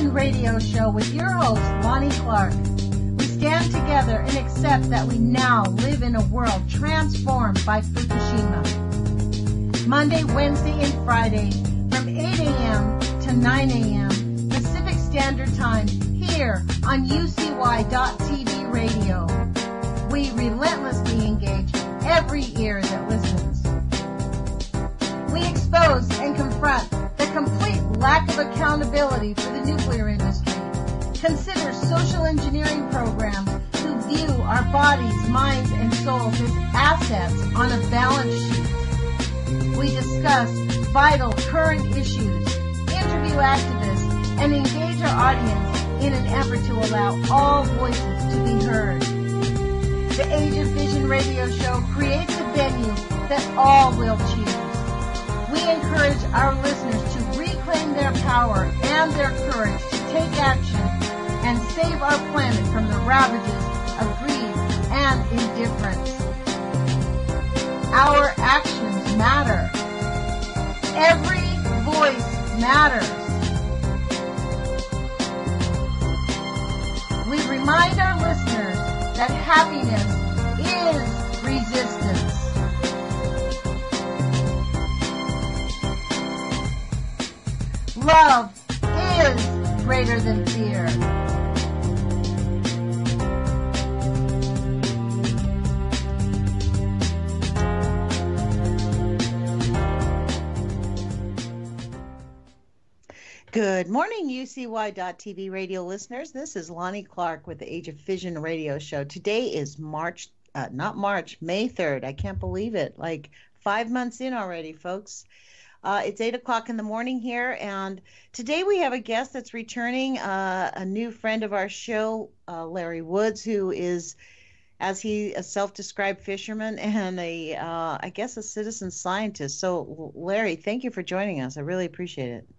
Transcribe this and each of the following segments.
Vision Radio Show with your host, Lonnie Clark. We stand together and accept that we now live in a world transformed by Fukushima. Monday, Wednesday, and Friday from 8 a.m. to 9 a.m. Pacific Standard Time here on UCY.TV radio. We relentlessly engage every ear that listens. We expose and confront the complete lack of accountability for the nuclear industry. Consider social engineering programs who view our bodies, minds, and souls as assets on a balance sheet. We discuss vital current issues, interview activists, and engage our audience in an effort to allow all voices to be heard. The Age of Vision radio show creates a venue that all will choose. We encourage our listeners to reclaim their power and their courage to take action and save our planet from the ravages of greed and indifference. Our actions matter. Every voice matters. We remind our listeners that happiness is resistance. Love is greater than fear. Good morning, UCY.TV radio listeners. This is Lonnie Clark with the Age of Vision radio show. Today is May 3rd. I can't believe it. Like 5 months in already, folks. It's 8 o'clock in the morning here, and today we have a guest that's returning, a new friend of our show, Larry Woods, who is, as he a self-described fisherman and I guess a citizen scientist. So, Larry, thank you for joining us. I really appreciate it.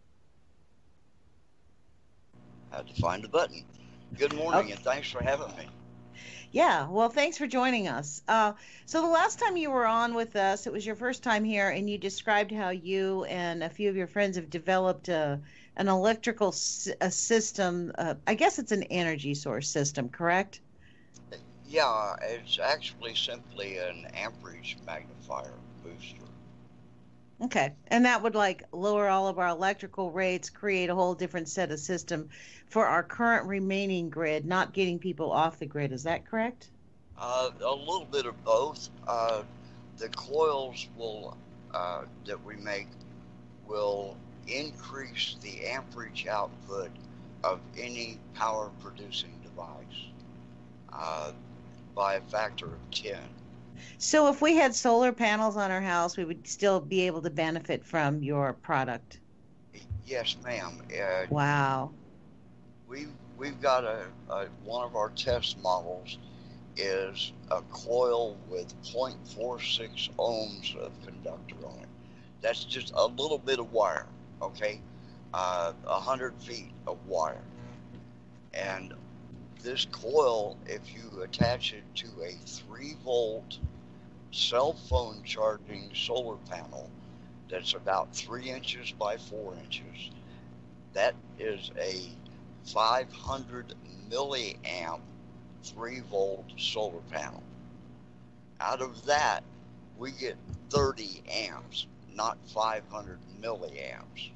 Had to find the button. Good morning, and thanks for having me. Yeah, well, thanks for joining us. So the last time you were on with us, it was your first time here, and you described how you and a few of your friends have developed an electrical system. I guess it's an energy source system, correct? Yeah, it's actually simply an amperage magnifier booster. Okay, and that would like lower all of our electrical rates, create a whole different set of system for our current remaining grid, not getting people off the grid. Is that correct? A little bit of both. The coils that we make will increase the amperage output of any power producing device by a factor of 10. So if we had solar panels on our house, we would still be able to benefit from your product? Yes, ma'am. Wow. We've got one of our test models is a coil with 0.46 ohms of conductor on it. That's just a little bit of wire, okay? 100 feet of wire. And this coil, if you attach it to a 3-volt cell phone charging solar panel that's about 3 inches by 4 inches, that is a 500 milliamp 3-volt solar panel. Out of that, we get 30 amps, not 500 milliamps.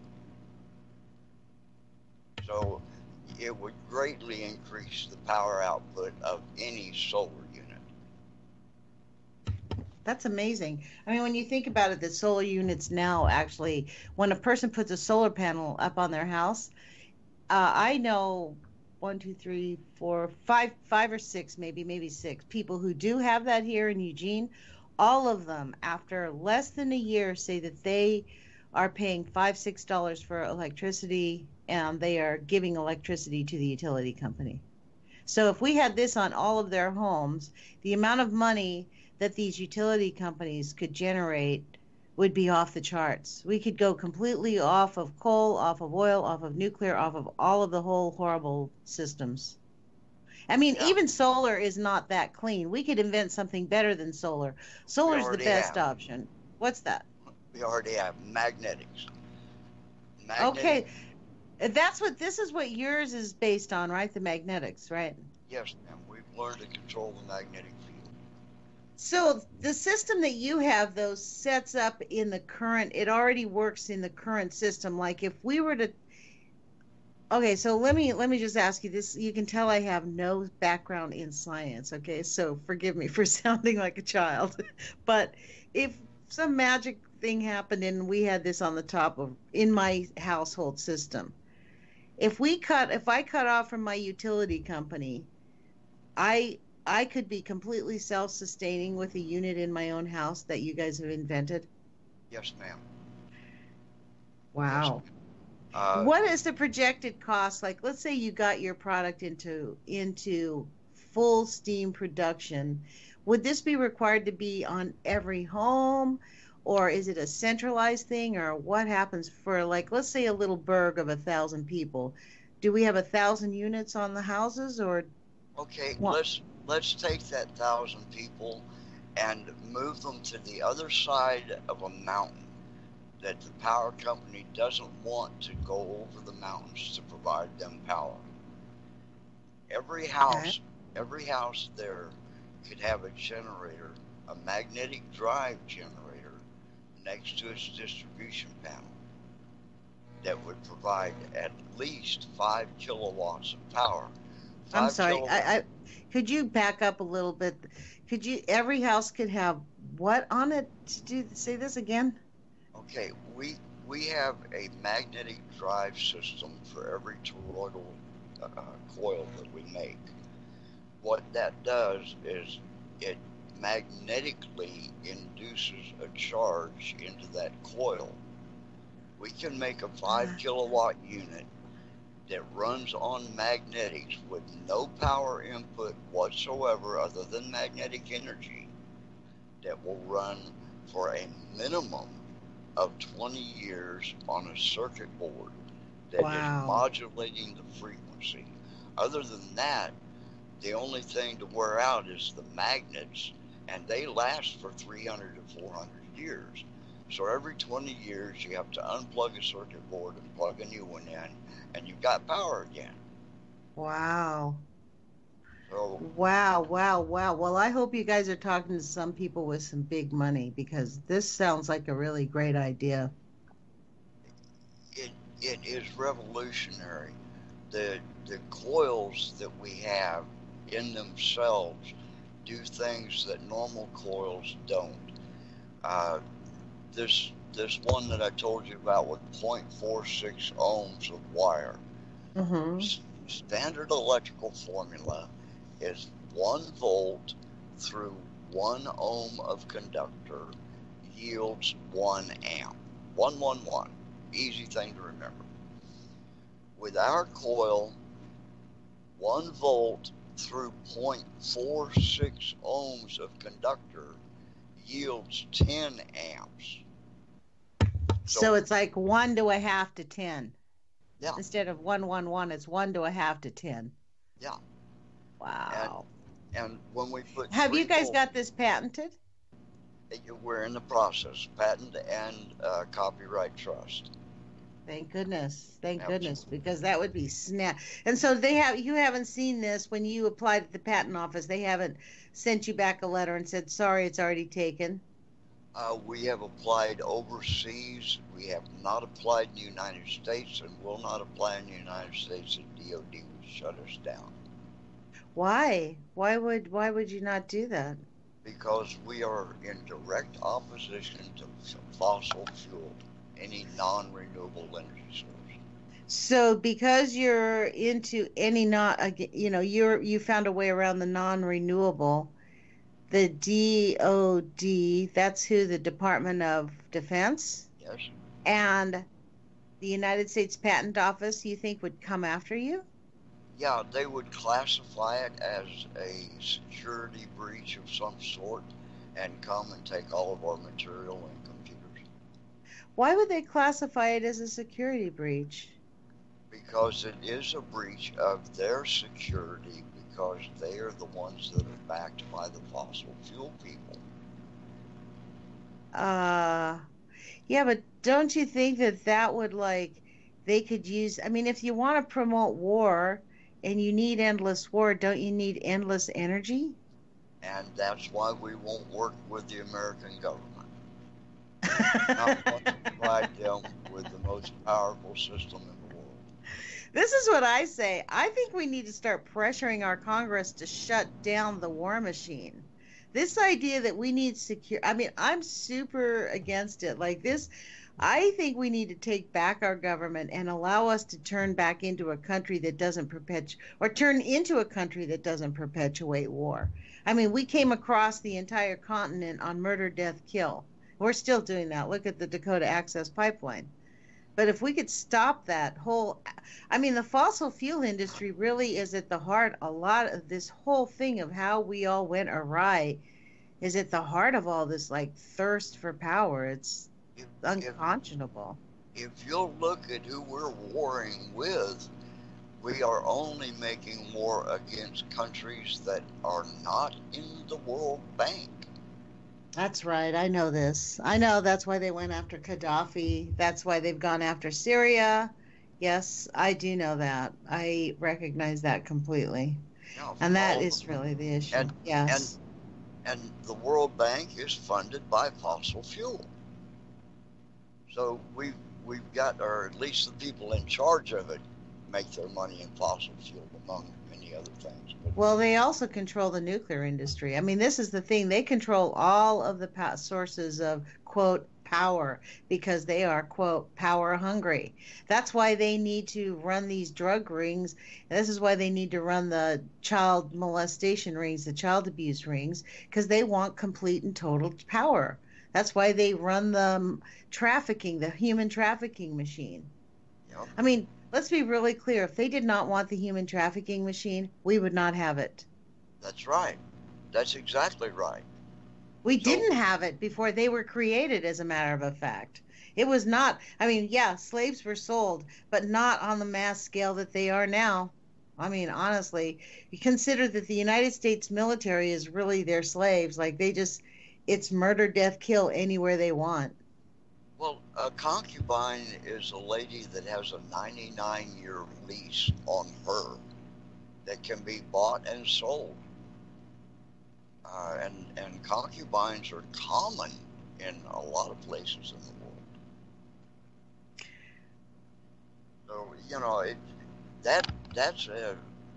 So it would greatly increase the power output of any solar unit. That's amazing. I mean, when you think about it, the solar units now actually, when a person puts a solar panel up on their house, I know 5 or 6, maybe 6 people who do have that here in Eugene. All of them, after less than a year, say that they are paying $5-6 for electricity, and they are giving electricity to the utility company. So if we had this on all of their homes, the amount of money that these utility companies could generate would be off the charts. We could go completely off of coal, off of oil, off of nuclear, off of all of the whole horrible systems. I mean, even solar is not that clean. We could invent something better than solar. Solar's the best option. What's that? We already have magnetics. Okay. This is what yours is based on, right? The magnetics, right? Yes, ma'am. We've learned to control the magnetic field. So the system that you have, though, sets up in the current, it already works in the current system. Like if we were to, okay, so let me just ask you this. You can tell I have no background in science, okay? So forgive me for sounding like a child. But if some magic thing happened and we had this on the top of in my household system, if I cut off from my utility company, I I could be completely self-sustaining with a unit in my own house that you guys have invented. Yes, ma'am. Yes. Wow. Uh, What is the projected cost? Like, let's say you got your product into full steam production. Would this be required to be on every home, or is it a centralized thing, or what happens for, like, let's say a little burg of 1,000 people? Do we have 1,000 units on the houses, or okay, what? let's take that 1,000 people and move them to the other side of a mountain that the power company doesn't want to go over the mountains to provide them power. Every Okay. house, every house there could have a generator, a magnetic drive generator next to its distribution panel that would provide at least 5 kilowatts of power. I'm Five sorry. kilowatt. Could you back up a little bit? Every house could have what on it? Say this again? Okay, we have a magnetic drive system for every toroidal uh, coil that we make. What that does is it magnetically induces a charge into that coil. We can make a 5 kilowatt unit that runs on magnetics with no power input whatsoever other than magnetic energy that will run for a minimum of 20 years on a circuit board that is Wow. modulating the frequency. Other than that, the only thing to wear out is the magnets, and they last for 300 to 400 years. So every 20 years, you have to unplug a circuit board and plug a new one in, and you've got power again. Wow. So Wow, wow, wow. Well, I hope you guys are talking to some people with some big money because this sounds like a really great idea. it it is revolutionary. The coils that we have in themselves do things that normal coils don't. Uh, this one that I told you about with 0.46 ohms of wire. Mm-hmm. Standard electrical formula is 1 volt through 1 ohm of conductor yields 1 amp. 111. Easy thing to remember. With our coil, 1 volt through 0.46 ohms of conductor yields 10 amps. So So, it's like 1 to 1/2 to 10. yeah, Instead of 111, it's 1 to 1/2 to 10. yeah. And Wow. and when we put Have you 3 guys volt, got this patented? we're in the process, patent and copyright trust. Thank goodness. Thank goodness, Absolutely. because that would be snap. And so you haven't seen this when you applied at the patent office. They haven't sent you back a letter and said, sorry, it's already taken. We have applied overseas. We have not applied in the United States and will not apply in the United States. The DOD would shut us down Why? Why would you not do that? because we are in direct opposition to fossil fuel, any non-renewable energy source. So because you're into any not, you found a way around the non-renewable, the DOD, that's who, the Department of Defense, Yes. and the United States Patent Office, you think would come after you? Yeah, they would classify it as a security breach of some sort and come and take all of our material and computers Why would they classify it as a security breach? because it is a breach of their security because they are the ones that are backed by the fossil fuel people. Uh, yeah, but don't you think that would, like, they could use, I mean, if you want to promote war and you need endless war, don't you need endless energy? And that's why we won't work with the American government. We do not want to provide them with the most powerful system in the world. This is what I say. I think we need to start pressuring our Congress to shut down the war machine. This idea that we need secure, I mean, I'm super against it. Like this, I think we need to take back our government and allow us to turn back into a country that doesn't perpetuate, or turn into a country that doesn't perpetuate war. I mean, we came across the entire continent on murder, death, kill. We're still doing that. Look at the Dakota Access Pipeline. But if we could stop that whole, I mean, the fossil fuel industry really is at the heart, a lot of this whole thing of how we all went awry is at the heart of all this, like, thirst for power. It's If, if, unconscionable. if you'll look at who we're warring with, we are only making war against countries that are not in the World Bank. That's right. I know this. I know that's why they went after Gaddafi. That's why they've gone after Syria. Yes, I do know that. I recognize that completely. Yeah, And from that all is really the issue. and and Yes. and the World Bank is funded by fossil fuel. So we've got, or at least the people in charge of it, make their money in fossil fuel, among many other things. But Well, they also control the nuclear industry. I mean, this is the thing. They control all of the sources of, quote, power because they are, quote, power hungry. That's why they need to run these drug rings. This is why they need to run the child molestation rings, the child abuse rings, because they want complete and total power. That's why they run the trafficking, the human trafficking machine. you know, I mean, let's be really clear. If they did not want the human trafficking machine, we would not have it. that's right. That's exactly right. We So didn't have it before they were created, as a matter of a fact. It was not, I mean, yeah, slaves were sold, but not on the mass scale that they are now. I mean, honestly, you consider that the United States military is really their slaves. Like they just, it's murder, death, kill anywhere they want. well, a concubine is a lady that has a 99-year lease on her that can be bought and sold. And concubines are common in a lot of places in the world. So that's a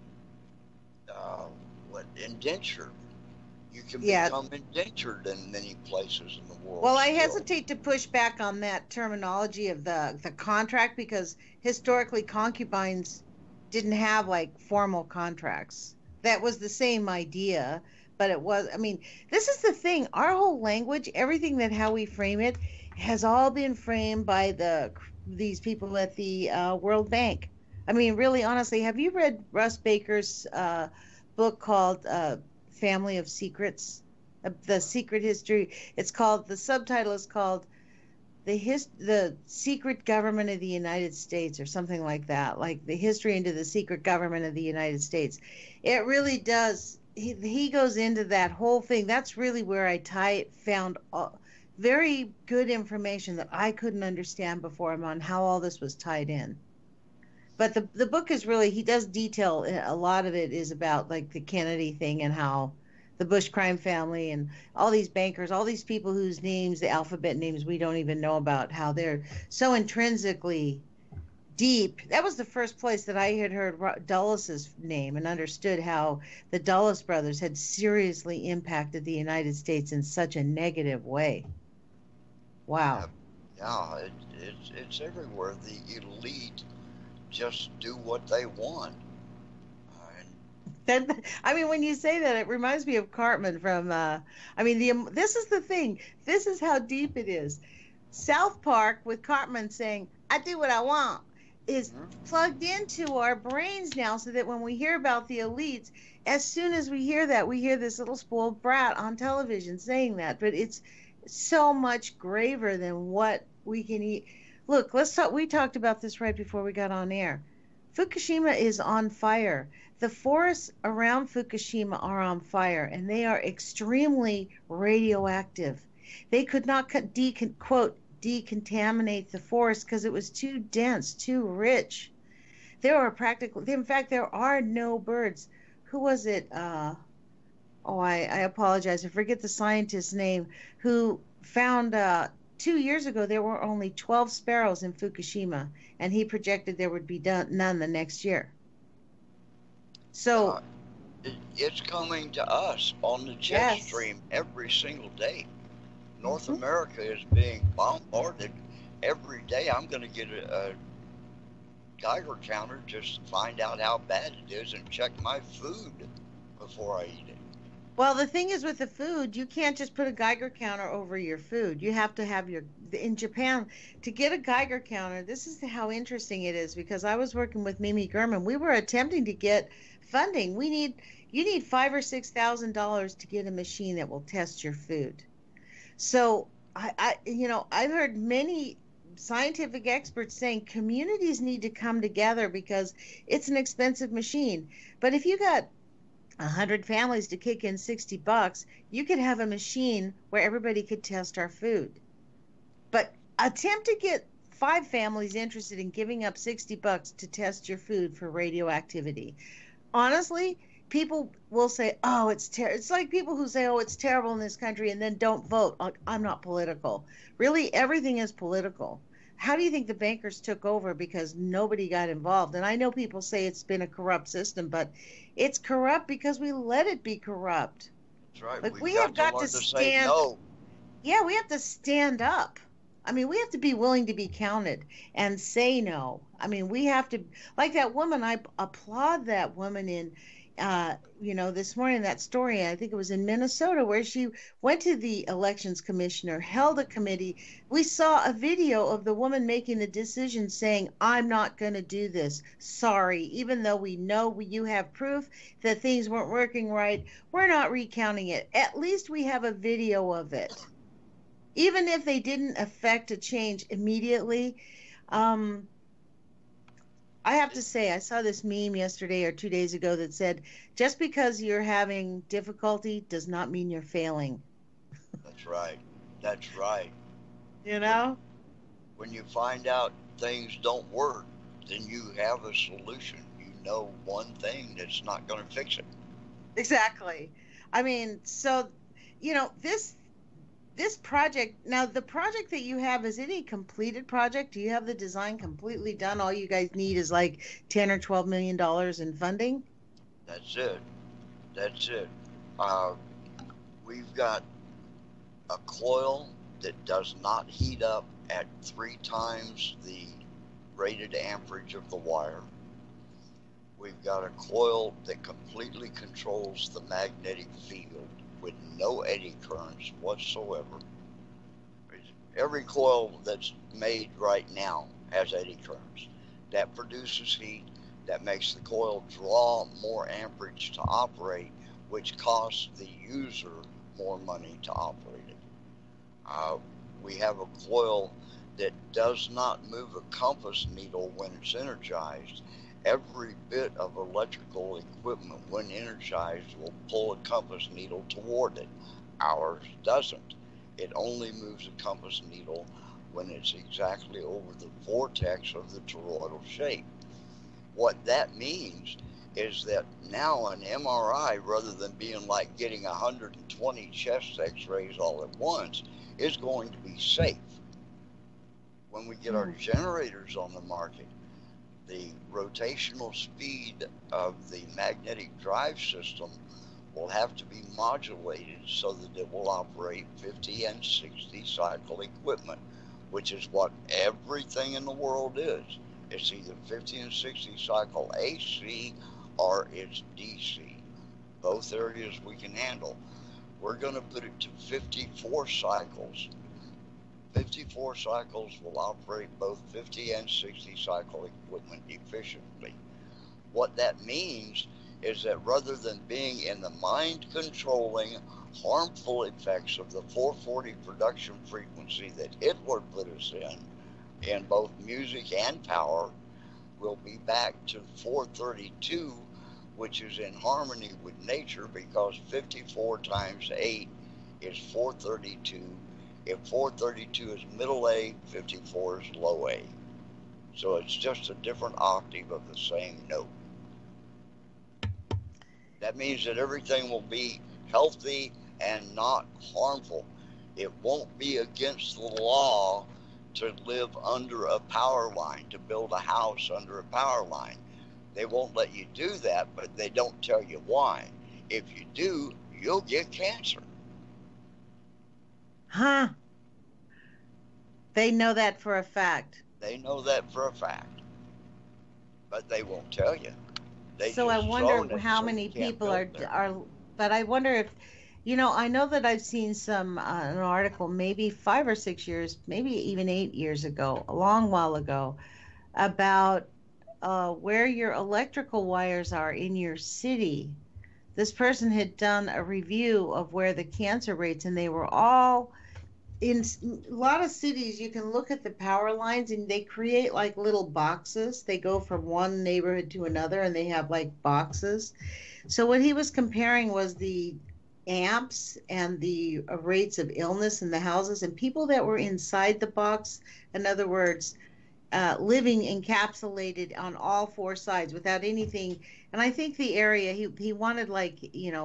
uh, what indentured. You can Yeah. become indentured in many places in the world Well, I still. hesitate to push back on that terminology of the contract because historically concubines didn't have like formal contracts. That was the same idea, but it was, I mean, this is the thing. Our whole language, everything that how we frame it, has all been framed by these people at the World Bank. I mean, really, honestly, have you read Russ Baker's book called Family of Secrets? The Secret History. It's called, the subtitle is called the secret government of the United States or something like that, like the history into the secret government of the United States. It really does. He goes into that whole thing. That's really where I found very good information that I couldn't understand before him on how all this was tied in. But the book is really, he does detail, a lot of it is about like the Kennedy thing and how the Bush crime family and all these bankers, all these people whose names, the alphabet names we don't even know about, how they're so intrinsically deep. That was the first place that I had heard Dulles' name and understood how the Dulles brothers had seriously impacted the United States in such a negative way. Wow. Yeah, yeah, it's everywhere. The elite just do what they want. And That, I mean, when you say that, it reminds me of Cartman from. I mean, this is the thing. This is how deep it is. South Park with Cartman saying, "I do what I want," is mhm, plugged into our brains now, so that when we hear about the elites, as soon as we hear that, we hear this little spoiled brat on television saying that. But it's so much graver than what we can eat. Look, let's talk. We talked about this right before we got on air. Fukushima is on fire. The forests around Fukushima are on fire, and they are extremely radioactive. They could not quote decontaminate the forest because it was too dense, too rich. There are practically, in fact, there are no birds. Who was it? I apologize. I forget the scientist's name who found 2 years ago there were only 12 sparrows in Fukushima, and he projected there would be none the next year. So, It's coming to us on the jet yes. stream every single day. North Hmm. America is being bombarded every day. I'm going to get a Geiger counter just to find out how bad it is and check my food before I eat it. Well, the thing is with the food, you can't just put a Geiger counter over your food. You have to have in Japan, to get a Geiger counter, this is how interesting it is because I was working with Mimi Gurman. We were attempting to get funding. You need $5,000 or $6,000 to get a machine that will test your food. So I've heard many scientific experts saying communities need to come together because it's an expensive machine. But if you got 100 families to kick in $60, you could have a machine where everybody could test our food. But attempt to get 5 families interested in giving up $60 to test your food for radioactivity. Honestly, people will say, "Oh, it's terrible." It's like people who say, "Oh, it's terrible in this country," and then don't vote. Like, I'm not political. Really, everything is political. How do you think the bankers took over because nobody got involved? And I know people say it's been a corrupt system, but it's corrupt because we let it be corrupt. That's right. Like We've we have got got to to learn to say stand, no. yeah, we have to stand up. I mean, we have to be willing to be counted and say no. I mean, we have to, like that woman, I applaud that woman in, this morning, that story, I think it was in Minnesota, where she went to the elections commissioner, held a committee. We saw a video of the woman making the decision saying, "I'm not going to do this. Sorry, even though we know you have proof that things weren't working right, we're not recounting it. At least we have a video of it." Even if they didn't affect a change immediately. um, I have to say, I saw this meme yesterday or 2 days ago that said, just because you're having difficulty does not mean you're failing. That's right. That's right. You When know? when you find out things don't work, then you have a solution. You know one thing that's not going to fix it. Exactly. I mean, so, this project, now the project that you have, is it a completed project? Do you have the design completely done? All you guys need is like 10 or 12 million dollars in funding? That's it. That's it. Uh, we've got a coil that does not heat up at 3 times the rated amperage of the wire. We've got a coil that completely controls the magnetic field with no eddy currents whatsoever. Every coil that's made right now has eddy currents. That produces heat, that makes the coil draw more amperage to operate, which costs the user more money to operate it. We have a coil that does not move a compass needle when it's energized. Every bit of electrical equipment, when energized, will pull a compass needle toward it. Ours doesn't. It only moves a compass needle when it's exactly over the vortex of the toroidal shape. What that means is that now an MRI, rather than being like getting 120 chest x-rays all at once, is going to be safe. When we get our generators on the market, the rotational speed of the magnetic drive system will have to be modulated so that it will operate 50 and 60 cycle equipment, which is what everything in the world is. It's either 50 and 60 cycle AC or it's DC. Both areas we can handle. We're going to put it to 54 cycles. 54 cycles will operate both 50 and 60 cycle equipment efficiently. What that means is that rather than being in the mind controlling harmful effects of the 440 production frequency that Hitler put us in both music and power, we'll be back to 432, which is in harmony with nature because 54 times 8 is 432, If 432 is middle A, 54 is low A. So it's just a different octave of the same note. That means that everything will be healthy and not harmful. It won't be against the law to live under a power line, to build a house under a power line. They won't let you do that, but they don't tell you why. If you do, you'll get cancer. Huh. They know that for a fact. They know that for a fact, but they won't tell you. So I wonder how many people are, but I wonder if, I know that I've seen an article maybe 5 or 6 years, maybe even 8 years ago, a long while ago, about where your electrical wires are in your city. This person had done a review of where the cancer rates, and they were all in a lot of cities. You can look at the power lines, and they create like little boxes. They go from one neighborhood to another, and they have like boxes. So what he was comparing was the amps and the rates of illness in the houses, and people that were inside the box, in other words, living encapsulated on all four sides without anything. And I think the area he wanted, like,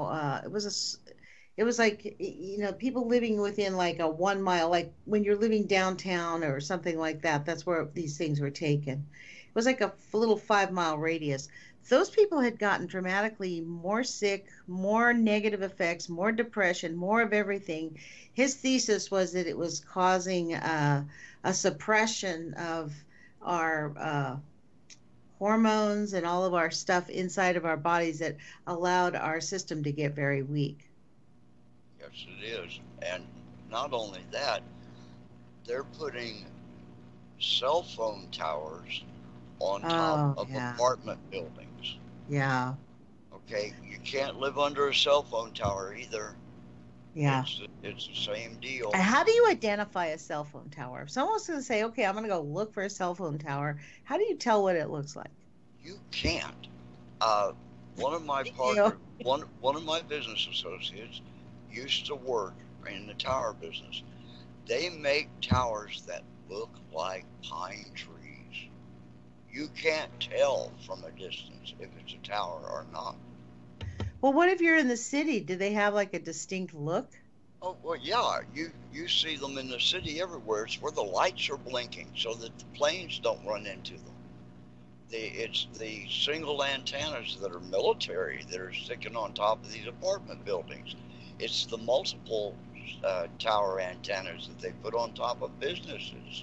it was like, people living within like a 1 mile, like when you're living downtown or something like that. That's where these things were taken. It was like a little 5 mile radius. Those people had gotten dramatically more sick, more negative effects, more depression, more of everything. His thesis was that it was causing a suppression of our hormones and all of our stuff inside of our bodies that allowed our system to get very weak. Yes, it is. And not only that, they're putting cell phone towers on top of apartment buildings. Yeah. Okay, you can't live under a cell phone tower either. Yeah. It's the same deal. How do you identify a cell phone tower? If someone's going to say, okay, I'm going to go look for a cell phone tower, how do you tell what it looks like? You can't. One of my one of my business associates used to work in the tower business. They make towers that look like pine trees. You can't tell from a distance if it's a tower or not. Well, what if you're in the city? Do they have like a distinct look? Oh, well, yeah. You see them in the city everywhere. It's where the lights are blinking so that the planes don't run into them. It's the single antennas that are military that are sticking on top of these apartment buildings. It's the multiple tower antennas that they put on top of businesses.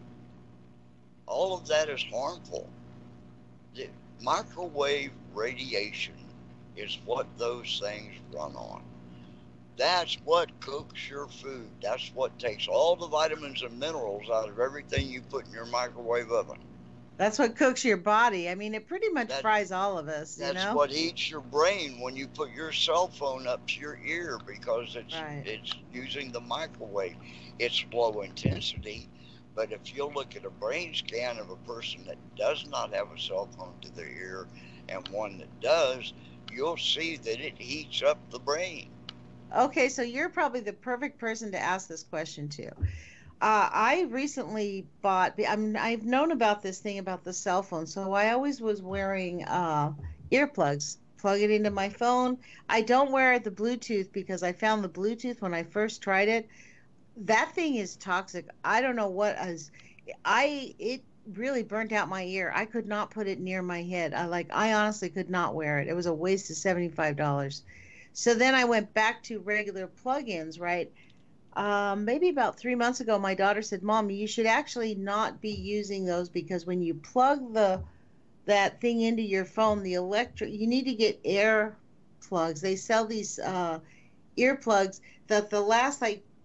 All of that is harmful. The microwave radiation is what those things run on. That's what cooks your food. That's what takes all the vitamins and minerals out of everything you put in your microwave oven. That's what cooks your body. I mean, it pretty much fries all of us, That's what eats your brain when you put your cell phone up to your ear, because it's using the microwave. It's low intensity, but if you look at a brain scan of a person that does not have a cell phone to their ear and one that does, you'll see that it heats up the brain. Okay, so you're probably the perfect person to ask this question to. I recently bought, I've known about this thing about the cell phone, so I always was wearing earplugs, plug it into my phone. I don't wear the Bluetooth because I found the Bluetooth when I first tried it. That thing is toxic. I don't know what it really burnt out my ear. I could not put it near my head. I honestly could not wear it. It was a waste of $75. So then I went back to regular plug-ins, right? Maybe about 3 months ago, my daughter said, Mom, you should actually not be using those, because when you plug that thing into your phone, you need to get air plugs. They sell these earplugs that the last,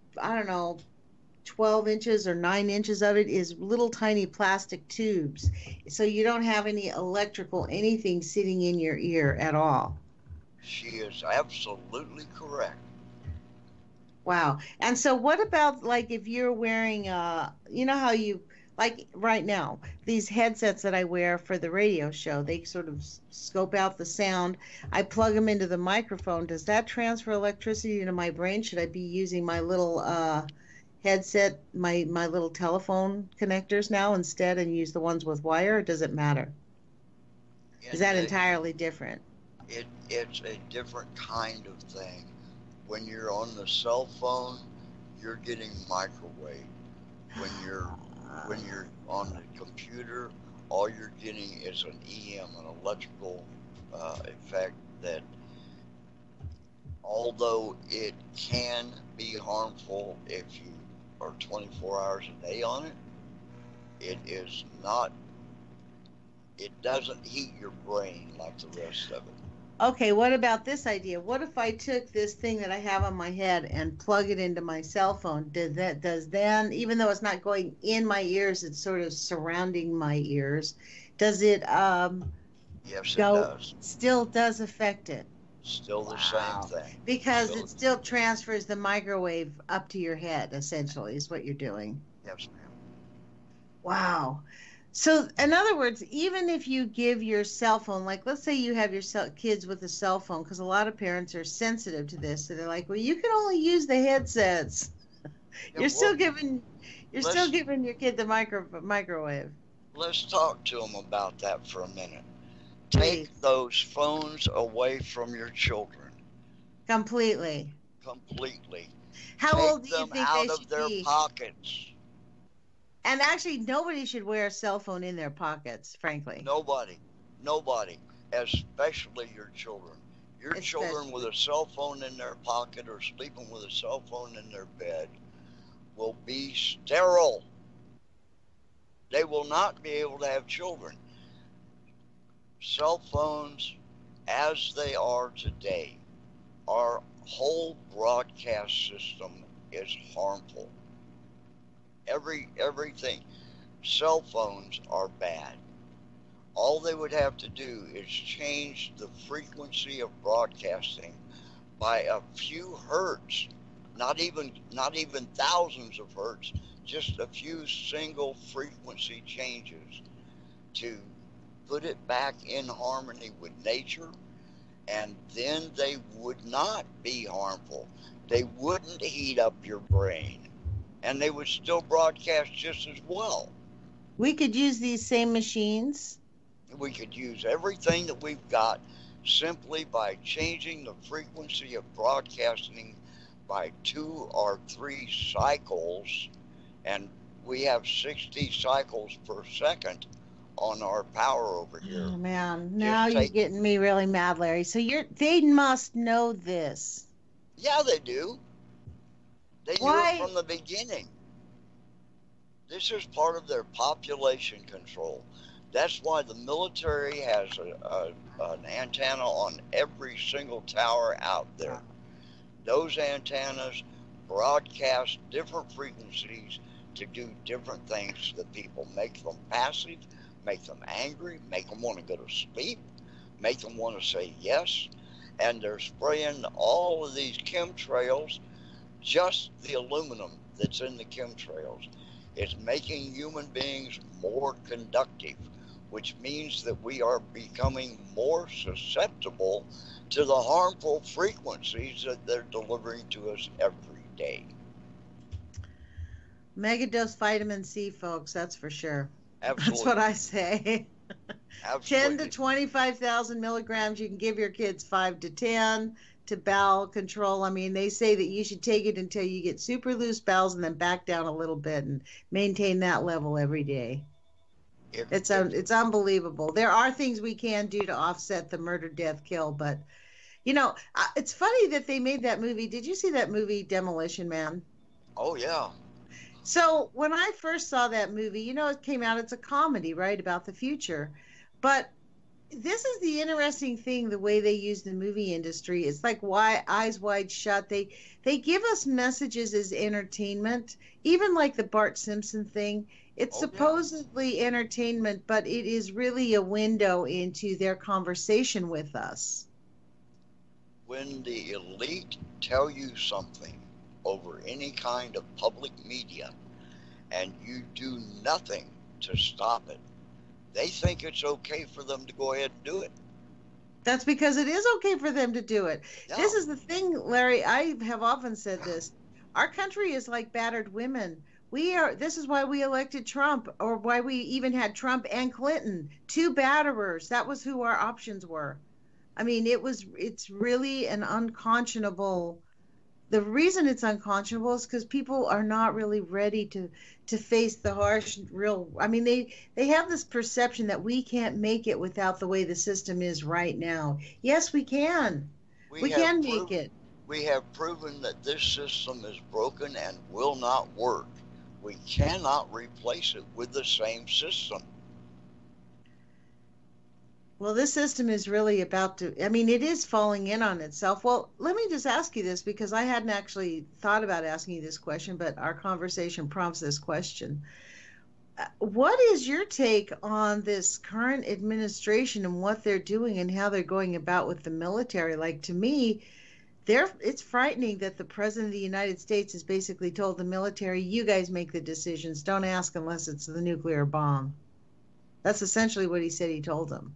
12 inches or 9 inches of it is little tiny plastic tubes. So you don't have any electrical anything sitting in your ear at all. She is absolutely correct. Wow. And so what about, if you're wearing, you know how you, right now, these headsets that I wear for the radio show, they sort of scope out the sound. I plug them into the microphone. Does that transfer electricity into my brain? Should I be using my little headset, my little telephone connectors now instead and use the ones with wire, or does it matter? Is And that entirely different? it's a different kind of thing. When you're on the cell phone, you're getting microwave. When you're on the computer, all you're getting is an EM, an electrical effect that, although it can be harmful if you are 24 hours a day on it, it is not. It doesn't heat your brain like the rest of it. Okay, what about this idea? What if I took this thing that I have on my head and plug it into my cell phone? Does then, even though it's not going in my ears, it's sort of surrounding my ears, does it Yes, it go, does. still does affect it? Still the same Wow. thing. Because it still transfers the microwave up to your head, essentially, is what you're doing. Yes, ma'am. Wow. So, in other words, even if you give your cell phone, like let's say you have your kids with a cell phone, because a lot of parents are sensitive to this, so they're like, "Well, you can only use the headsets." Yeah, You're well, still giving, you're still let's giving your kid the microwave. let's talk to them about that for a minute. Please, Take those phones away from your children completely. completely. How old Take do you them think they out of should their be? pockets. And actually, nobody should wear a cell phone in their pockets, frankly. Nobody, nobody, especially your children. Your children with Especially. a cell phone in their pocket or sleeping with a cell phone in their bed will be sterile. They will not be able to have children. Cell phones, as they are today, our whole broadcast system is harmful. Everything. Cell phones are bad. All they would have to do is change the frequency of broadcasting by a few hertz, not even thousands of hertz, just a few single frequency changes to put it back in harmony with nature, and then they would not be harmful. They wouldn't heat up your brain, and they would still broadcast just as well. We could use these same machines. We could use everything that we've got simply by changing the frequency of broadcasting by 2 or 3 cycles, and we have 60 cycles per second on our power over here. Oh man, now Just you're take, getting me really mad, Larry. So they must know this. yeah, they do. They knew it Why? from the beginning. This is part of their population control. That's why the military has an antenna on every single tower out there. Those antennas broadcast different frequencies to do different things to the people, make them passive, make them angry, make them want to go to sleep, make them want to say yes. And they're spraying all of these chemtrails, just the aluminum that's in the chemtrails. It's making human beings more conductive, which means that we are becoming more susceptible to the harmful frequencies that they're delivering to us every day. Megadose vitamin C, folks, that's for sure. That's what Absolutely. I say. 10 to Absolutely. 25,000 milligrams. You can give your kids 5 to 10 to bowel control. I mean, they say that you should take it until you get super loose bowels and then back down a little bit and maintain that level every day. If, if It's unbelievable. There are things we can do to offset the murder, death, kill, but it's funny that they made that movie. Did you see that movie Demolition Man? Oh yeah. So when I first saw that movie, it came out, it's a comedy, right, about the future. But this is the interesting thing, the way they use the movie industry. It's like why eyes wide shut. They give us messages as entertainment, even like the Bart Simpson thing. It's Oh yeah. supposedly entertainment, but it is really a window into their conversation with us. When the elite tell you something over any kind of public media and you do nothing to stop it, they think it's okay for them to go ahead and do it. That's because it is okay for them to do it. Yeah. This is the thing, Larry. I have often said this. Our country is like battered women. This is why we elected Trump, or why we even had Trump and Clinton, two batterers. That was who our options were. I mean, it's really an unconscionable. The reason it's unconscionable is because people are not really ready to face the harsh real. I mean, they have this perception that we can't make it without the way the system is right now. Yes, we can. We We have can make proof it. we have proven that this system is broken and will not work. We cannot replace it with the same system. Well, this system is really about to, I mean, it is falling in on itself. Well, let me just ask you this because I hadn't actually thought about asking you this question, but our conversation prompts this question. What is your take on this current administration and what they're doing and how they're going about with the military? Like, to me, it's frightening that the president of the United States has basically told the military, you guys make the decisions. Don't ask unless it's the nuclear bomb. That's essentially what he said he told them.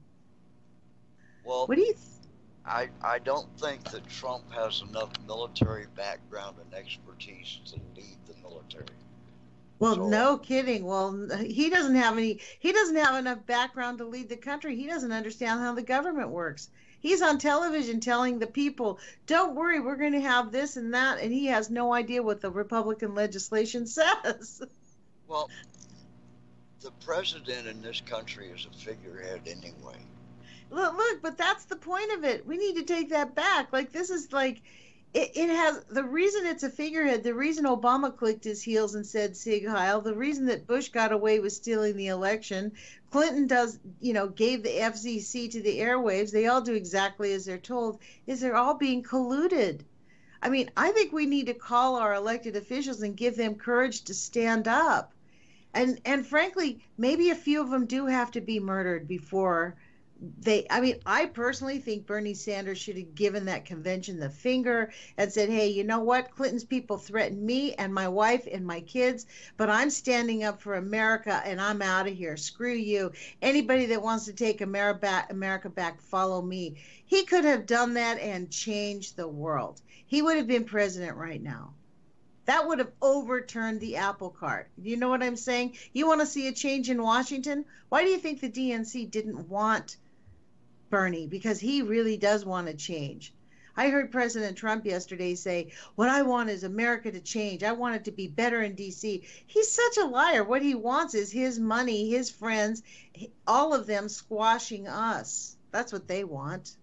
Well, What do you I don't think that Trump has enough military background and expertise to lead the military. Well, So, no kidding. Well, he doesn't have enough background to lead the country. He doesn't understand how the government works. He's on television telling the people, "Don't worry, we're going to have this and that," and he has no idea what the Republican legislation says. well, the president in this country is a figurehead anyway. Look, but that's the point of it. We need to take that back. Like, this is like it has the reason it's a figurehead, the reason Obama clicked his heels and said Sig Heil, the reason that Bush got away with stealing the election, Clinton gave the FCC to the airwaves. They all do exactly as they're told, is they're all being colluded. I mean, I think we need to call our elected officials and give them courage to stand up. And frankly, maybe a few of them do have to be murdered before I mean, I personally think Bernie Sanders should have given that convention the finger and said, hey, you know what? Clinton's people threatened me and my wife and my kids, but I'm standing up for America and I'm out of here. Screw you. Anybody that wants to take America back, follow me. He could have done that and changed the world. He would have been president right now. That would have overturned the apple cart. You know what I'm saying? You want to see a change in Washington? Why do you think the DNC didn't want Bernie? Because he really does want to change. I heard President Trump yesterday say, what I want is America to change. I want it to be better in D.C. He's such a liar. What he wants is his money, his friends, all of them squashing us. That's what they want.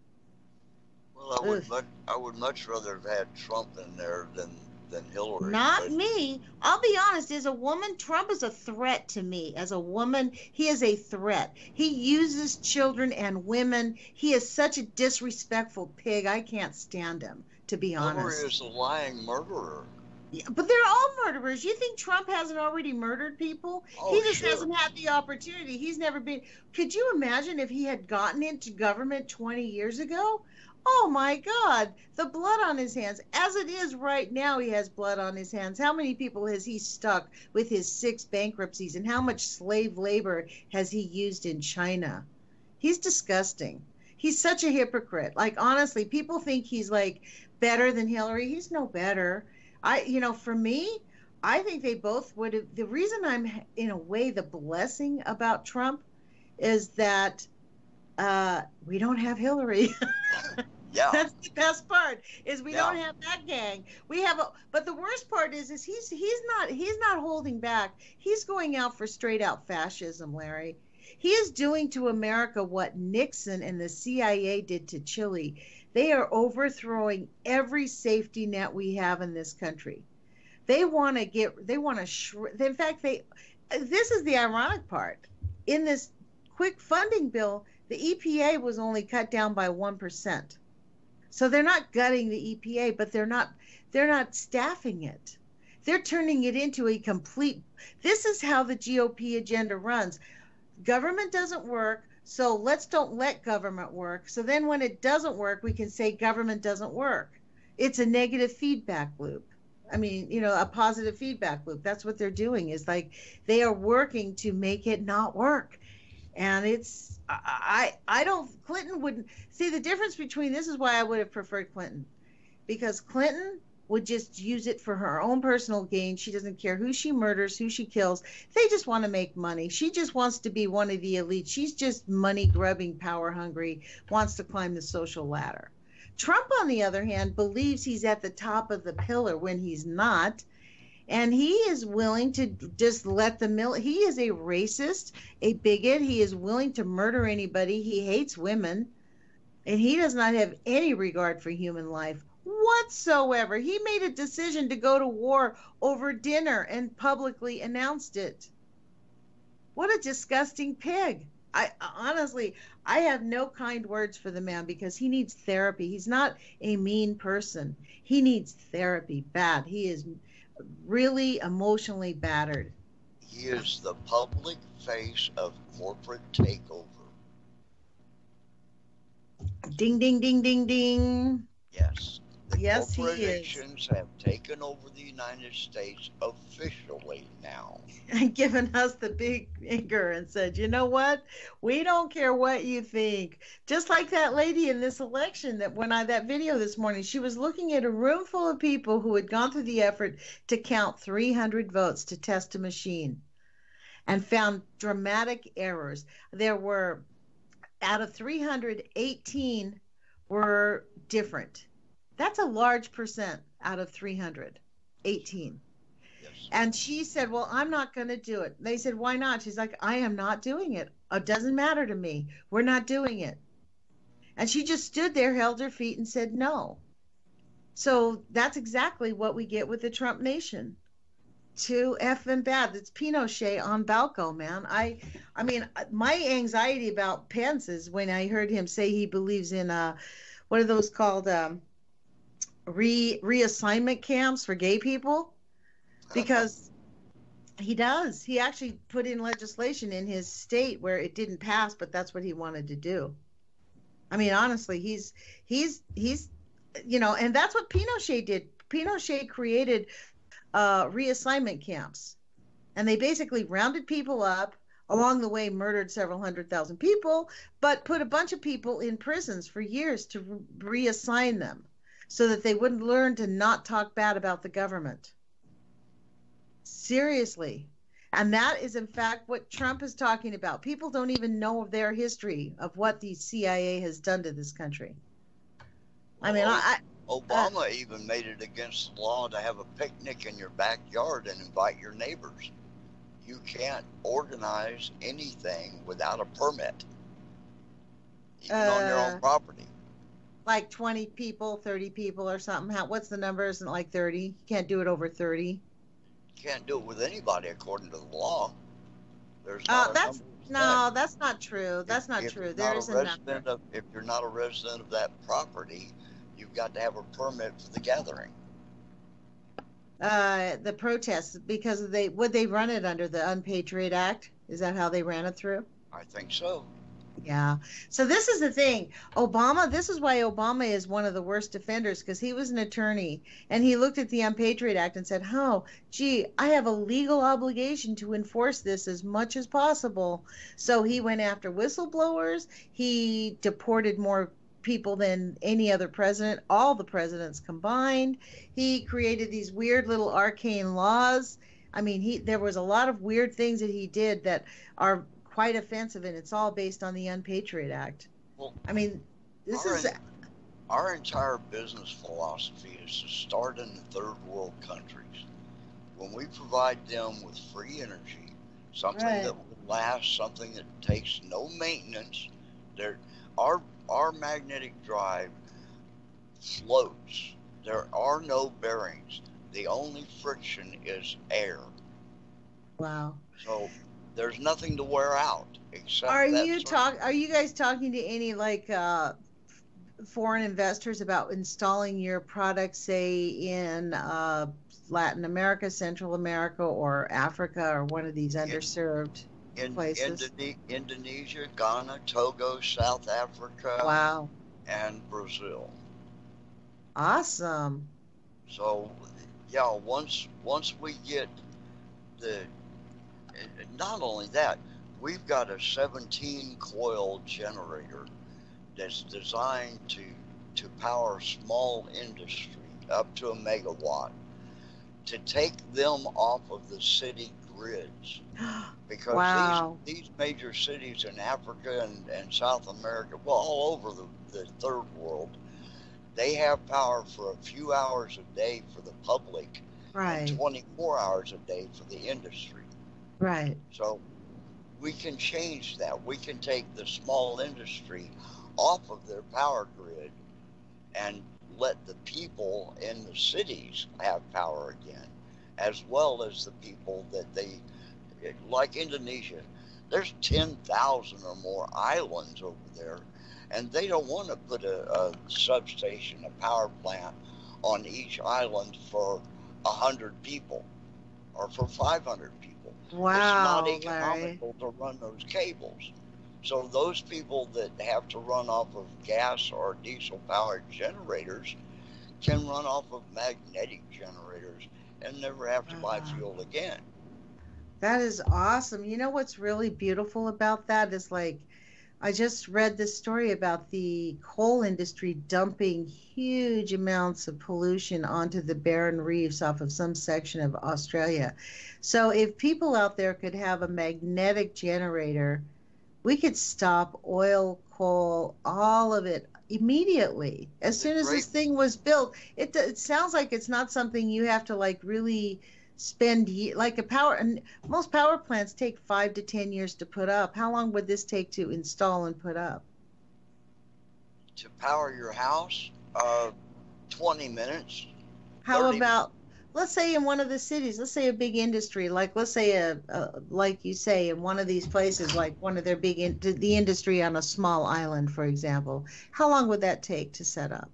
Well, Ugh. I would much rather have had Trump in there than Hillary. Not But me. I'll be honest, as a woman, Trump is a threat to me. As a woman, he is a threat. He uses children and women. He is such a disrespectful pig. I can't stand him, to be Hillary honest. is a lying murderer. Yeah, but they're all murderers. You think Trump hasn't already murdered people? He Oh, just sure. hasn't had the opportunity. He's never been. Could you imagine if he had gotten into government 20 years ago? Oh my God, the blood on his hands. As it is right now, he has blood on his hands. How many people has he stuck with his 6 bankruptcies, and how much slave labor has he used in China? He's disgusting. He's such a hypocrite. Like, honestly, people think he's like better than Hillary. He's no better. For me, I think they both would have. The reason I'm, in a way, the blessing about Trump is that we don't have Hillary. Yeah. That's the best part is we Yeah. don't have that gang. But the worst part is he's not holding back. He's going out for straight out fascism, Larry. He is doing to America what Nixon and the CIA did to Chile. They are overthrowing every safety net we have in this country. In fact, this is the ironic part. In this quick funding bill, the EPA was only cut down by 1%. So they're not gutting the EPA, but they're not staffing it. They're turning it into a complete. This is how the GOP agenda runs. Government doesn't work, so let's don't let government work. So then when it doesn't work, we can say government doesn't work. It's a negative feedback loop. I mean, a positive feedback loop. That's what they're doing, is like they are working to make it not work. And I don't, Clinton wouldn't see the difference between, this is why I would have preferred Clinton, because Clinton would just use it for her own personal gain. She doesn't care who she murders, who she kills. They just want to make money. She just wants to be one of the elite. She's just money grubbing, power hungry, wants to climb the social ladder. Trump, on the other hand, believes he's at the top of the pillar when he's not. And he is willing to just let he is a racist, a bigot. He is willing to murder anybody. He hates women. And he does not have any regard for human life whatsoever. He made a decision to go to war over dinner and publicly announced it. What a disgusting pig. I honestly, I have no kind words for the man because he needs therapy. He's not a mean person. He needs therapy bad. He is really emotionally battered. He is the public face of corporate takeover. Ding, ding, ding, ding, ding. Yes. Yes, corporations have taken over the United States officially now. And given us the big finger and said, you know what? We don't care what you think. Just like that lady in this election that video this morning, she was looking at a room full of people who had gone through the effort to count 300 votes to test a machine and found dramatic errors. There were, out of 318 were different. That's a large percent out of 318. Yes. And she said, well, I'm not going to do it. They said, why not? She's like, I am not doing it. It doesn't matter to me. We're not doing it. And she just stood there, held her feet, and said no. So that's exactly what we get with the Trump nation. Too effing bad. It's Pinochet on Balco, man. I mean, my anxiety about Pence is when I heard him say he believes in, what are those called? Reassignment camps for gay people, because he does. He actually put in legislation in his state where it didn't pass, but that's what he wanted to do. I mean, honestly, he's you know, and that's what Pinochet did. Pinochet created reassignment camps, and they basically rounded people up, along the way murdered several 100,000 people, but put a bunch of people in prisons for years to reassign them, so that they wouldn't learn to not talk bad about the government. Seriously. And that is, in fact, what Trump is talking about. People don't even know of their history of what the CIA has done to this country. I mean, Obama even made it against the law to have a picnic in your backyard and invite your neighbors. You can't organize anything without a permit, even on your own property. Like 20 people, 30 people or something. What's the number? Isn't it like 30? You can't do it over 30. You can't do it with anybody according to the law. There's not that's not true. That's not true. There is a number. If you're not a resident of that property, you've got to have a permit for the gathering. The protests, because would they run it under the Unpatriot Act? Is that how they ran it through? I think so. Yeah. So this is the thing. This is why Obama is one of the worst defenders, because he was an attorney and he looked at the Unpatriot Act and said, I have a legal obligation to enforce this as much as possible. So he went after whistleblowers. He deported more people than any other president, all the presidents combined. He created these weird little arcane laws. I mean, there was a lot of weird things that he did that are quite offensive, and it's all based on the Unpatriot Act. Well, I mean, our entire business philosophy is to start in the third world countries. When we provide them with free energy, something that will last, something that takes no maintenance, our magnetic drive floats. There are no bearings. The only friction is air. Wow. So there's nothing to wear out except. Are you guys talking to any foreign investors about installing your products, say in Latin America, Central America, or Africa, or one of these underserved places? Indonesia, Ghana, Togo, South Africa. Wow. And Brazil. Awesome. So, yeah, once we get not only that, we've got a 17 coil generator that's designed to power small industry, up to a megawatt, to take them off of the city grids, because Wow. these major cities in Africa and South America, well, all over the third world, they have power for a few hours a day for the public and Right. 24 hours a day for the industry. Right. So we can change that. We can take the small industry off of their power grid and let the people in the cities have power again, as well as the people that they, like Indonesia, there's 10,000 or more islands over there, and they don't want to put a substation, a power plant on each island for 100 people or for 500 people. It's not Wow, Larry. economical to run those cables. So those people that have to run off of gas or diesel powered generators can run off of magnetic generators and never have to buy Wow. fuel again. That is awesome. You know what's really beautiful about that is like I just read this story about the coal industry dumping huge amounts of pollution onto the barren reefs off of some section of Australia. So if people out there could have a magnetic generator, we could stop oil, coal, all of it immediately. As The soon as this great, thing was built, it sounds like it's not something you have to like really spend like a power, and most power plants take 5 to 10 years to put up. How long would this take to install and put up? to power your house, 20 minutes, How 30 minutes. about, let's say in one of the cities, let's say a big industry, like let's say like you say, in one of these places, like one of their the industry on a small island, for example. How long would that take to set up?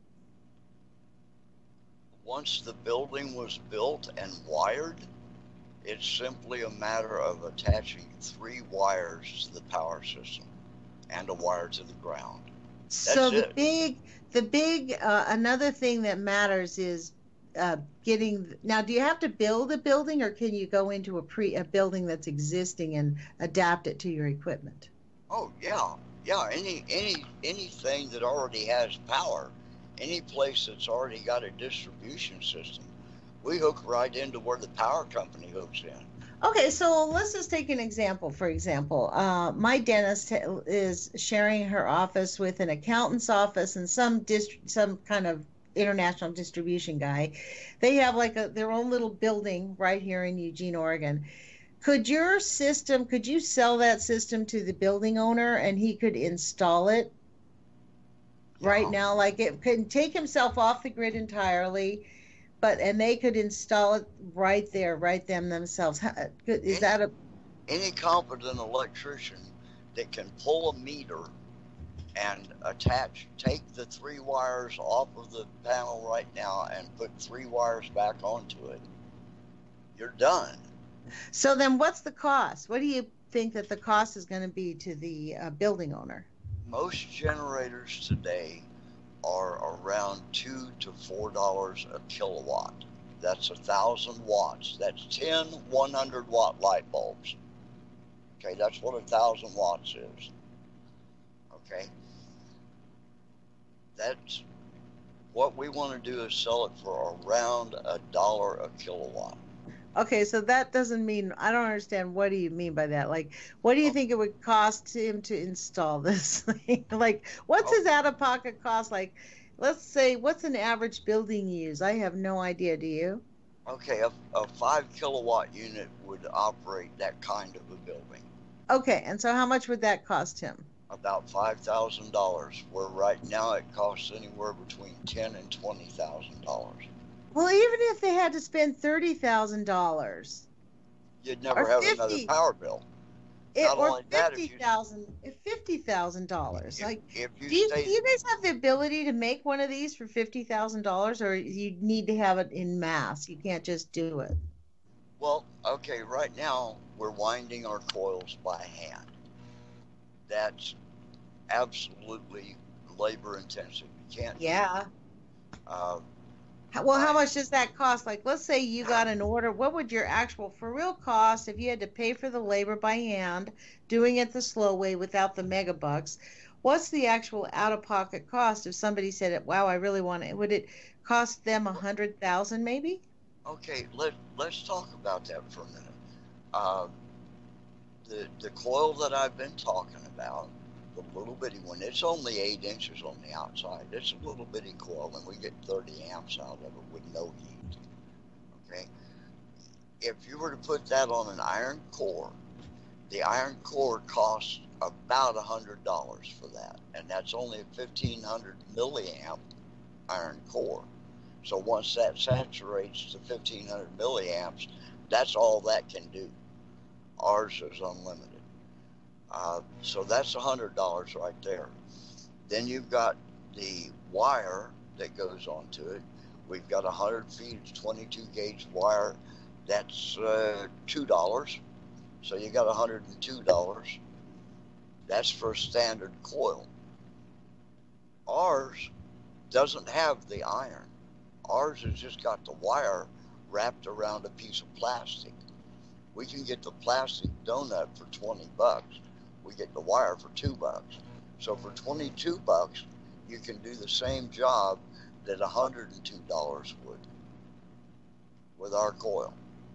Once the building was built and wired, it's simply a matter of attaching 3 wires to the power system and a wire to the ground. So That's it. the big, another thing that matters is getting. Now, do you have to build a building, or can you go into a building that's existing and adapt it to your equipment? Oh yeah, yeah. Anything that already has power, any place that's already got a distribution system, we hook right into where the power company hooks in. Okay, so let's just take an example. For example, my dentist is sharing her office with an accountant's office and some kind of international distribution guy. They have like their own little building right here in Eugene, Oregon. Could you sell that system to the building owner and he could install it right Yeah. now? Like it could take himself off the grid entirely, but and they could install it right there, right them themselves. Is Any that a any competent electrician that can pull a meter and take the 3 wires off of the panel right now and put 3 wires back onto it, you're done. so then what's the cost? What do you think that the cost is going to be to the building owner? Most generators today are around $2 to $4 a kilowatt. That's 1,000 watts. That's 10 100-watt light bulbs. Okay, that's what 1,000 watts is. Okay, that's what we want to do is sell it for around $1 a kilowatt. Okay, so that doesn't mean, I don't understand. What do you mean by that? Like, what do you Oh, think it would cost him to install this thing? Like, what's oh, his out-of-pocket cost? Like, let's say, what's an average building use? I have no idea. Do you? okay, a 5 kilowatt unit would operate that kind of a building. Okay, and so how much would that cost him? About $5,000, where right now it costs anywhere between $10,000 and $20,000. Well, even if they had to spend $30,000 You'd or never have another 50 power bill. it Not or only that, if you $50,000, like, if you do stay you guys have the ability to make one of these for $50,000, or you need to have it in mass? You can't just do it. well, okay, right now we're winding our coils by hand. That's absolutely labor intensive. You can't do Yeah. that. Well, how I much does that cost? Like, let's say you got an order. What would your actual for real cost if you had to pay for the labor by hand, doing it the slow way without the megabucks? what's the actual out-of-pocket cost if somebody said, "Wow, I really want it"? Would it cost them 100,000 maybe? Okay, let's talk about that for a minute. Uh, the coil that I've been talking about, the little bitty one, it's only 8 inches on the outside. It's a little bitty coil, and we get 30 amps out of it with no heat. Okay, if you were to put that on an iron core, the iron core costs about $100 for that, and that's only a 1500 milliamp iron core. So once that saturates to 1500 milliamps, that's all that can do. Ours is unlimited. So that's $100 right there. Then you've got the wire that goes onto it. We've got 100 feet, 22 gauge wire. That's $2. So you got $102. That's for a standard coil. Ours doesn't have the iron. Ours has just got the wire wrapped around a piece of plastic. We can get the plastic donut for $20. We get the wire for $2. So for $22, you can do the same job that $102 would with our coil.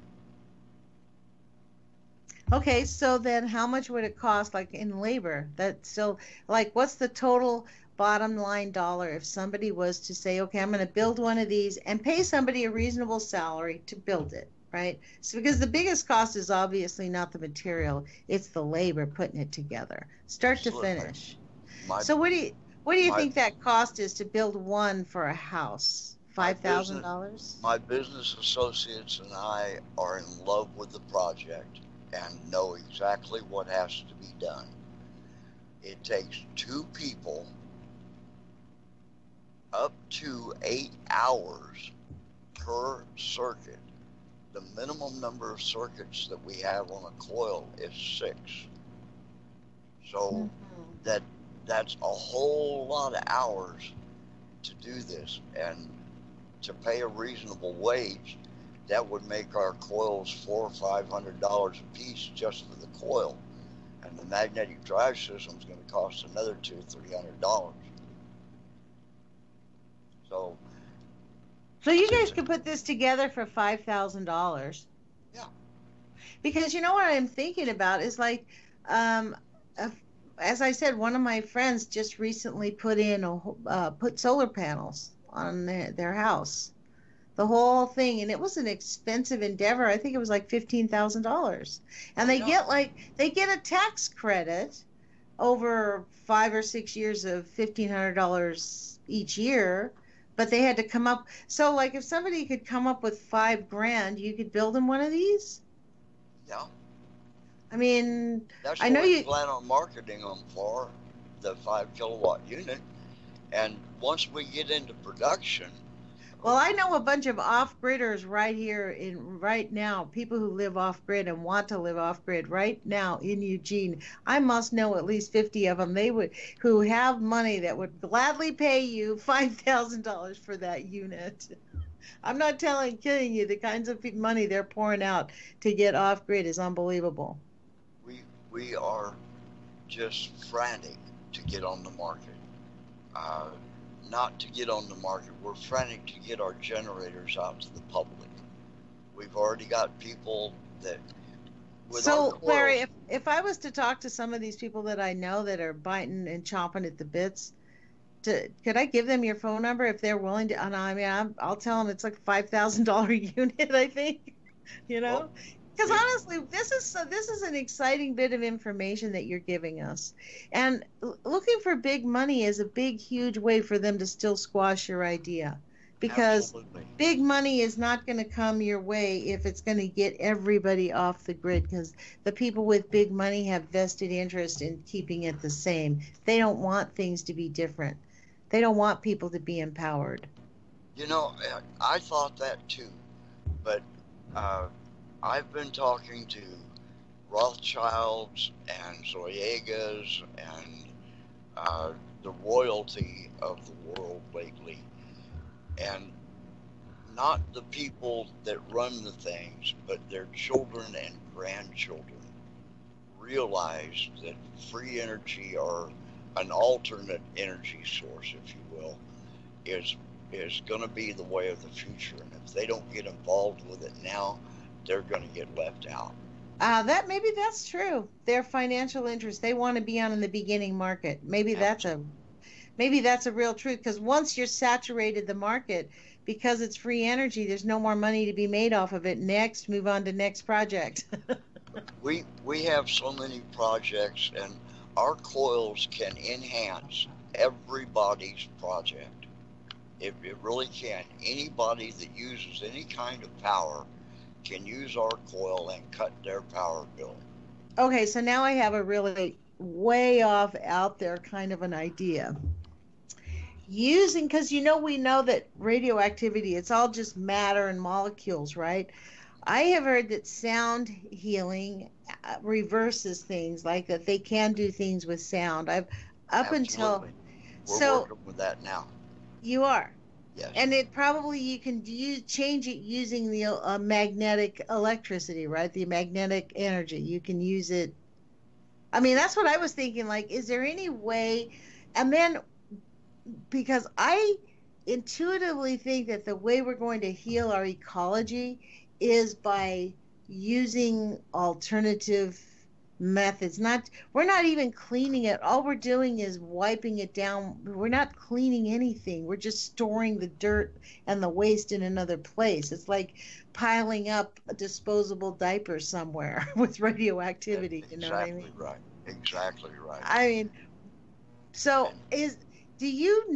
Okay, so then how much would it cost, like in labor? That's still, like, what's the total bottom line dollar if somebody was to say, okay, I'm going to build one of these and pay somebody a reasonable salary to build it, right? So because the biggest cost is obviously not the material, it's the labor putting it together, start to Absolutely. finish. My So what do you my think that cost is to build one for a house? my business $5,000? my business associates and I are in love with the project and know exactly what has to be done. It takes two people up to 8 hours per circuit. The minimum number of circuits that we have on a coil is 6. So Mhm. that that's a whole lot of hours to do this, and to pay a reasonable wage, that would make our coils $400 or $500 a piece just for the coil, and the magnetic drive system is going to cost another $200-300. So So you to, guys could put this together for $5,000. yeah, Because you know what I'm thinking about is like, um, uh, as I said, one of my friends just recently put solar panels on their house, the whole thing, and it was an expensive endeavor. I think it was like $15,000, and oh yeah, they get a tax credit over 5 or 6 years of $1,500 each year. But they had to come up. So, like, if somebody could come up with 5 grand, you could build them one of these. yeah. I mean, That's I know what we you. plan on marketing them for, the 5 kilowatt unit. And once we get into production, Well, I know a bunch of off-gridders right here in right now, people who live off-grid and want to live off-grid right now in Eugene. I must know at least 50 of them. They would who have money that would gladly pay you $5,000 for that unit. I'm not kidding you. The kinds of money they're pouring out to get off-grid is unbelievable. we we are just frantic to get on the market. Uh, Not to get on the market, we're frantic to get our generators out to the public. We've already got people that, with our So, Larry, coils, if I was to talk to some of these people that I know that are biting and chomping at the bits, could I give them your phone number if they're willing to? And I mean, I'll tell them it's like $5,000 unit. I think, you well, know, because we, honestly, this is an exciting bit of information that you're giving us, and looking for big money is a big, huge way for them to still squash your idea, because absolutely. big money is not going to come your way if it's going to get everybody off the grid, because the people with big money have vested interest in keeping it the same. They don't want things to be different. They don't want people to be empowered. You know, I thought that too, but uh, I've been talking to Rothschilds and Zoyegas and the royalty of the world lately, and not the people that run the things, but their children and grandchildren realize that free energy or an alternate energy source, if you will, is going to be the way of the future. And if they don't get involved with it now, they're going to get left out. That maybe that's true. Their financial interest, they want to be on in the beginning market. Maybe that's a real truth, because once you're saturated the market, because it's free energy, there's no more money to be made off of it. Next, move on to next project. We have so many projects, and our coils can enhance everybody's project. It really can. Anybody that uses any kind of power can use our coil and cut their power bill. Okay, so now I have a really way off out there kind of an idea. Using, because we know that radioactivity, it's all just matter and molecules, right? I have heard that sound healing reverses things, like that they can do things with sound. I've up Absolutely. until We're so working with that now. you are. Yes. And it probably you can change it using the magnetic electricity, right? The magnetic energy. You can use it. I mean, that's what I was thinking. Like, is there any way? And then, because I intuitively think that the way we're going to heal our ecology is by using alternative methods. We're not even cleaning it. All we're doing is wiping it down. We're not cleaning anything. We're just storing the dirt and the waste in another place. It's like piling up a disposable diaper somewhere with radioactivity. You know what I mean? Exactly right. I mean, so do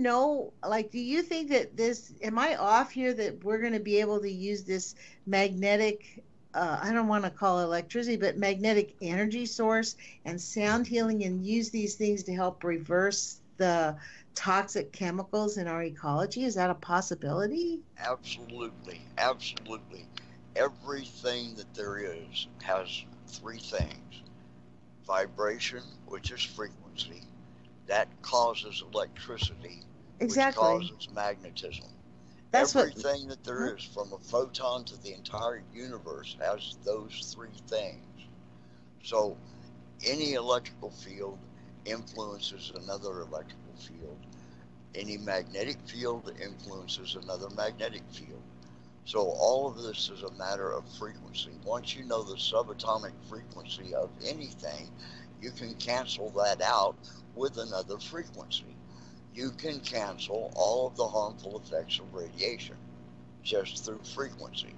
you think that am I off here, that we're going to be able to use this magnetic, I don't want to call it electricity, but magnetic energy source and sound healing, and use these things to help reverse the toxic chemicals in our ecology? Is that a possibility? Absolutely. Absolutely. Everything that there is has three things: vibration, which is frequency, that causes electricity, Exactly. which causes magnetism. That's Everything that there is, from a photon to the entire universe, has those three things. So any electrical field influences another electrical field. Any magnetic field influences another magnetic field. So all of this is a matter of frequency. Once you know the subatomic frequency of anything, you can cancel that out with another frequency. You can cancel all of the harmful effects of radiation just through frequency.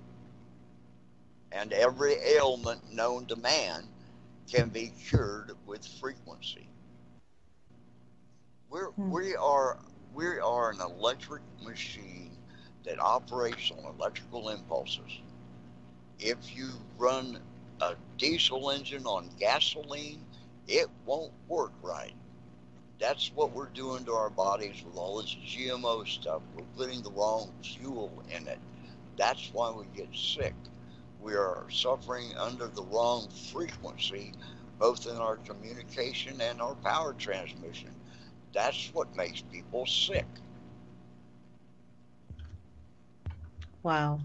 And every ailment known to man can be cured with frequency. We are an electric machine that operates on electrical impulses. If you run a diesel engine on gasoline, it won't work right. That's what we're doing to our bodies with all this GMO stuff. We're putting the wrong fuel in it. That's why we get sick. We are suffering under the wrong frequency, both in our communication and our power transmission. That's what makes people sick. Wow.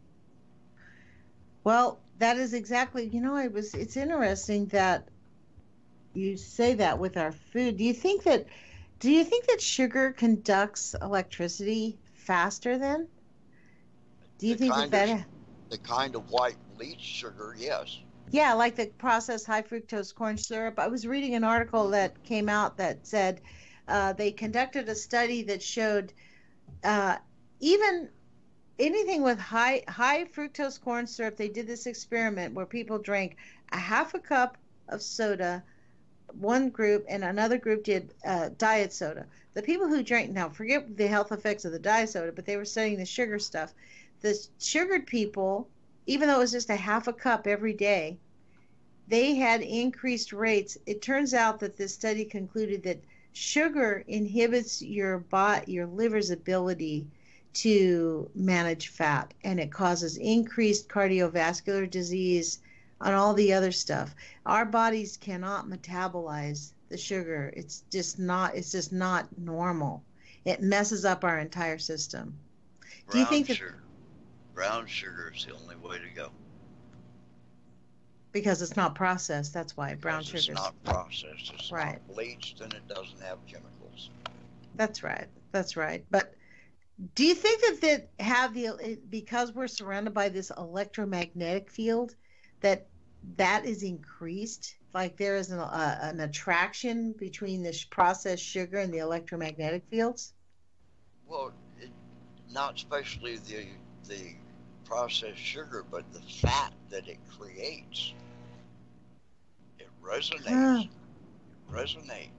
Well, that is exactly, it's interesting that you say that with our food. Do you think that sugar conducts electricity faster then? Do you think that the kind of white bleach sugar, yes. Yeah, like the processed high fructose corn syrup. I was reading an article that came out that said they conducted a study that showed even anything with high fructose corn syrup. They did this experiment where people drank a half a cup of soda, one group, and another group did diet soda. The people who drank, now forget the health effects of the diet soda, but they were studying the sugar stuff. The sugared people, even though it was just a half a cup every day, they had increased rates. It turns out that this study concluded that sugar inhibits your liver's ability to manage fat, and it causes increased cardiovascular disease and all the other stuff. Our bodies cannot metabolize the sugar. It's just not normal. It messes up our entire system. Do you think that brown sugar is the only way to go? Because it's not processed. That's why brown Because sugar. It's not processed. It's right. not bleached, and it doesn't have chemicals. That's right. That's right. But do you think that because we're surrounded by this electromagnetic field, that is increased? Like there is an attraction between this processed sugar and the electromagnetic fields? Well, not especially the processed sugar, but the fat that it creates. It resonates. It resonates.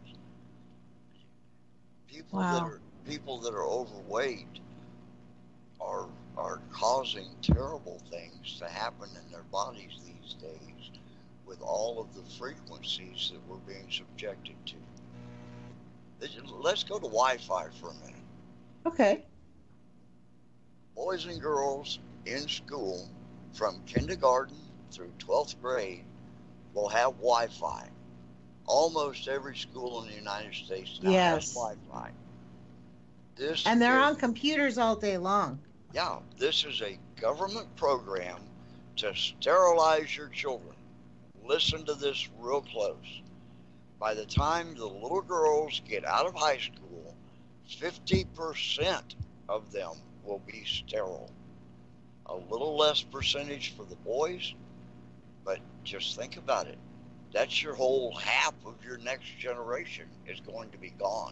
People that are overweight are causing terrible things to happen in their bodies these days with all of the frequencies that we're being subjected to. Let's go to Wi-Fi for a minute. Okay. Boys and girls in school from kindergarten through 12th grade will have Wi-Fi. Almost every school in the United States now has Wi-Fi. And they're on computers all day long. Yeah, this is a government program to sterilize your children. Listen to this real close. By the time the little girls get out of high school, 50% of them will be sterile. A little less percentage for the boys, but just think about it. That's your whole half of your next generation is going to be gone.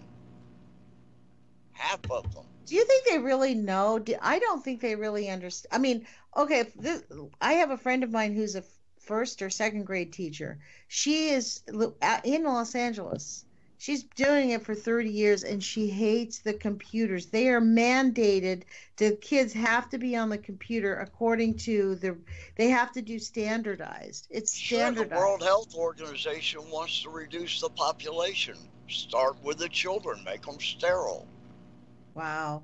Half of them. Do you think they really know? I don't think they really understand. I mean, okay, I have a friend of mine who's a first or second grade teacher. She is in Los Angeles. She's doing it for 30 years, and she hates the computers. They are mandated. The kids have to be on the computer according to they have to do standardized. It's standardized. Sure, the World Health Organization wants to reduce the population. Start with the children. Make them sterile. Wow.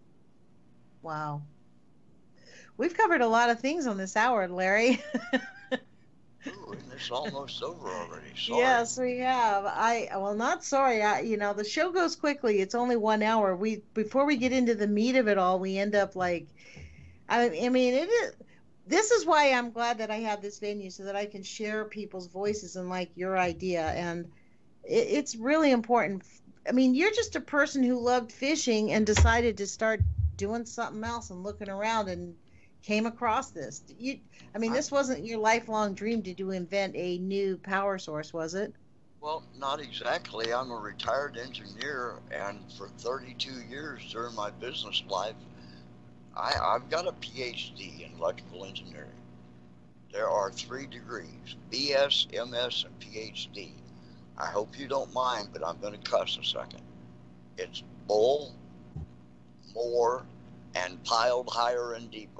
Wow. We've covered a lot of things on this hour, Larry. Ooh, and it's almost over already. Sorry. Yes, we have. Well, not sorry. The show goes quickly. It's only 1 hour. Before we get into the meat of it all, we end up like, I mean, it is. This is why I'm glad that I have this venue so that I can share people's voices and like your idea. And it's really important. I mean, you're just a person who loved fishing and decided to start doing something else and looking around and came across this. This wasn't your lifelong dream to invent a new power source, was it? Well, not exactly. I'm a retired engineer, and for 32 years during my business life, I've got a PhD in electrical engineering. There are 3 degrees, BS, MS, and PhD. I hope you don't mind, but I'm going to cuss a second. It's bull, more, and piled higher and deeper.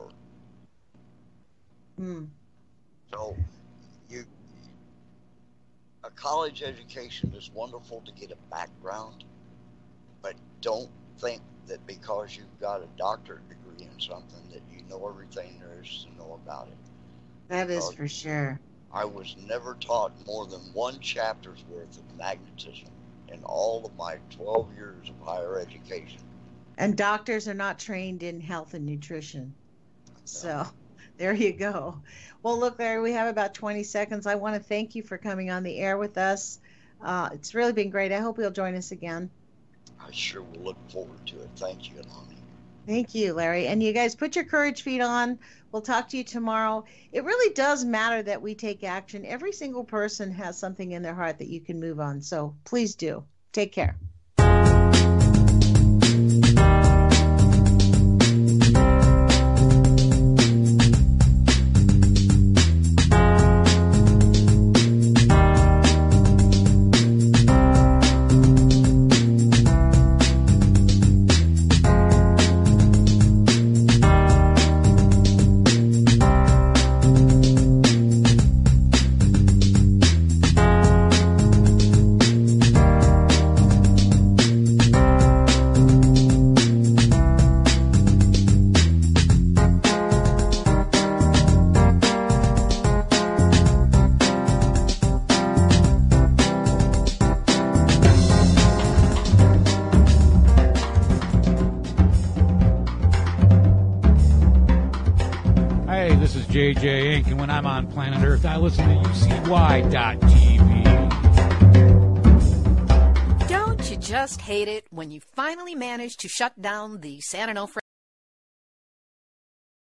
So a college education is wonderful to get a background, but don't think that because you've got a doctorate degree in something that you know everything there is to know about it. That is for sure. I was never taught more than 1 chapter's worth of magnetism in all of my 12 years of higher education. And doctors are not trained in health and nutrition. So there you go. Well, look, Larry, we have about 20 seconds. I want to thank you for coming on the air with us. It's really been great. I hope you'll join us again. I sure will look forward to it. Thank you, Alani. Thank you, Larry. And you guys put your courage feet on. We'll talk to you tomorrow. It really does matter that we take action. Every single person has something in their heart that you can move on. So please do. Take care. JJ Inc., and when I'm on planet Earth, I listen to UCY.TV. Don't you just hate it when you finally manage to shut down the San Onofre